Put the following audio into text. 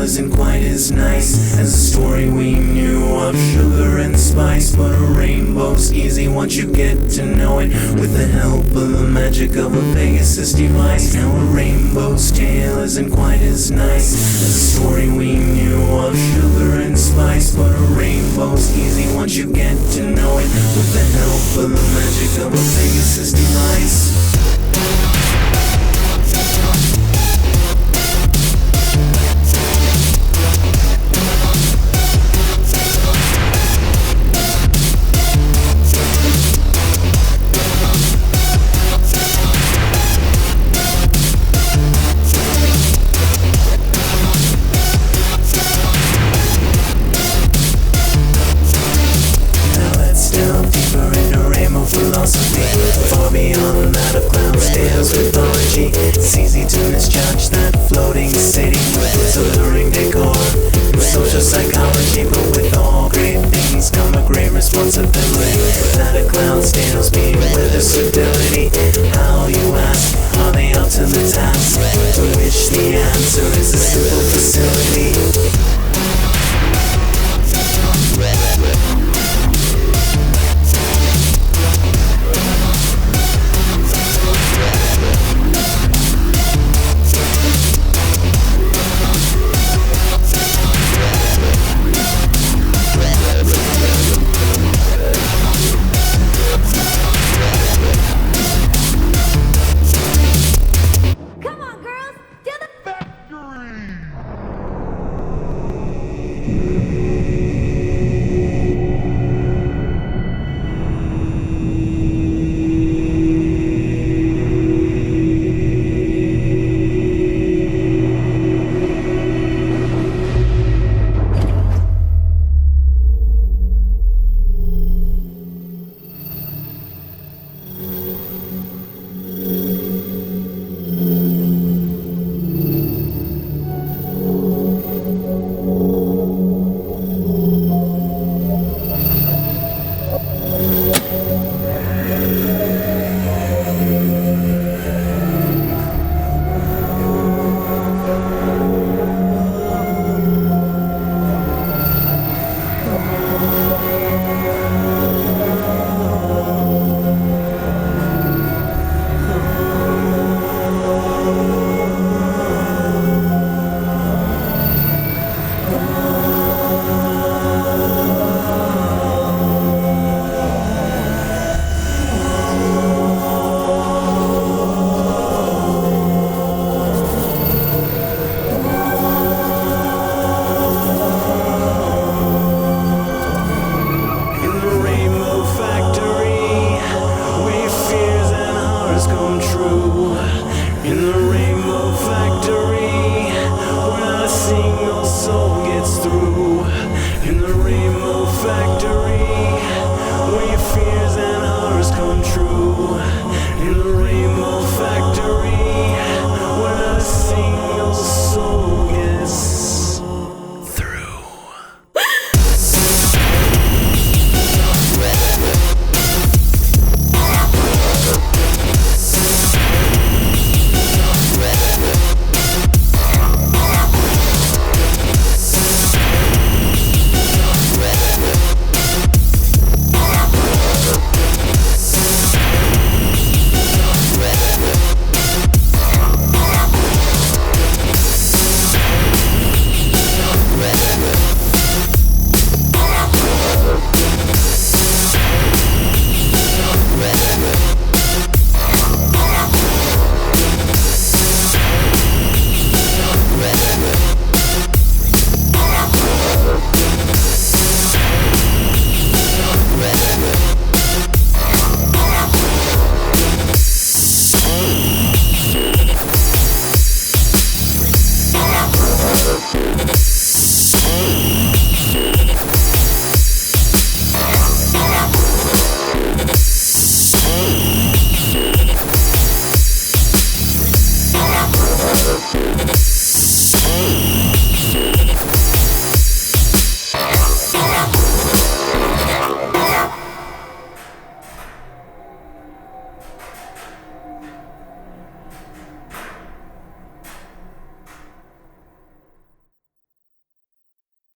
isn't quite as nice as the story we knew of sugar and spice. But a rainbow's easy once you get to know it, with the help of the magic of a Pegasus device. Now a rainbow's tale isn't quite as nice as the story we knew of sugar and spice. But a rainbow's easy once you get to know it, with the help of the magic of a Pegasus device. Far beyond that of Cloudsdale's mythology, it's easy to misjudge that floating city with its alluring decor, social psychology. But with all great things come a great responsibility. That of Cloudsdale's being with a stability. How, you ask, are they up to the task? To which the answer is a simple facility. Come true in the rainbow factory, where not a single soul gets through. In the rainbow factory, where your fears and horrors come true. In the rainbow